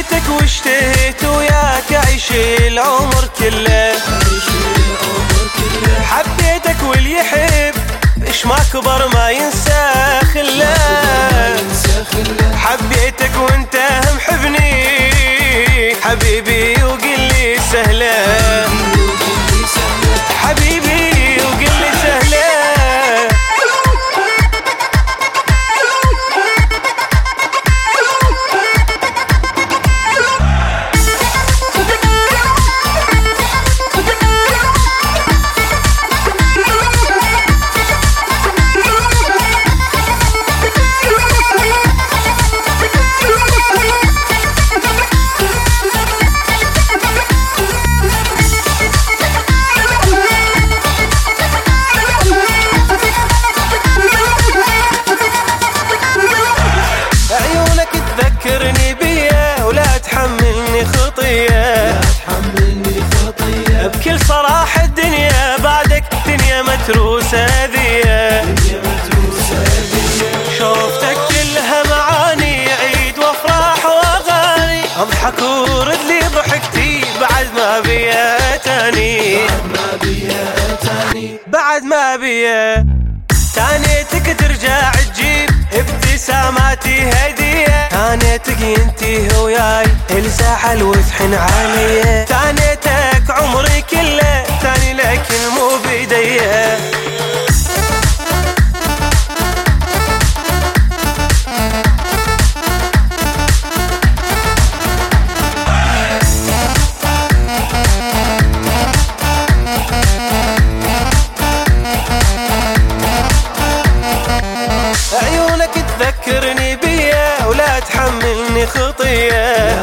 حبيتك واشتهيت وياك أعيش العمر كله. حبيتك واللي يحب إيش ما كبر ما ينسى خله. حبيتك وانت محبني حبيبي وقل لي سهله. حبيبي وقل لي سهله. تذكرني بيا ولا تحملني خطية. بكل صراحة الدنيا بعدك دنيا متروسة ذية. شوفتك كلها معاني عيد وافراح واغاني. اضحك ورد لي ضحكتي بعد ما بيا تاني. بعد ما بيا تانيتك ترجع تجيب ابتساماتي هدية. تانيتك ينتهي وياي الزعل وتحن علي. تانيتك عمري كله تاني لكن مو بيديه. عيونك تذكرني بيا ولا تحملني خطية.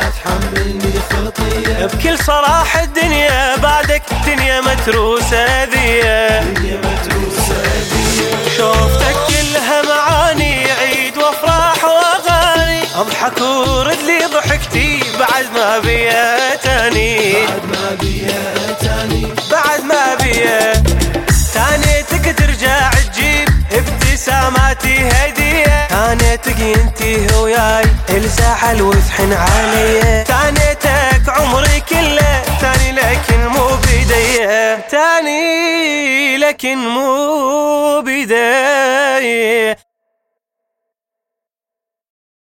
بكل صراحة الدنيا بعدك دنيا متروسة ذية. شوفتك كلها معاني عيد وافراح واغاني. اضحك ورد لي ضحكتي بعد ما بيا تاني. بعد ما بيا تانيتك ترجع تجيب ابتساماتي هدية. تانيتك ينتهي وياي الزعل وتحن علي. تانيتك عمري كله تاني لكن مو بيديه. تاني لكن مو بيديه.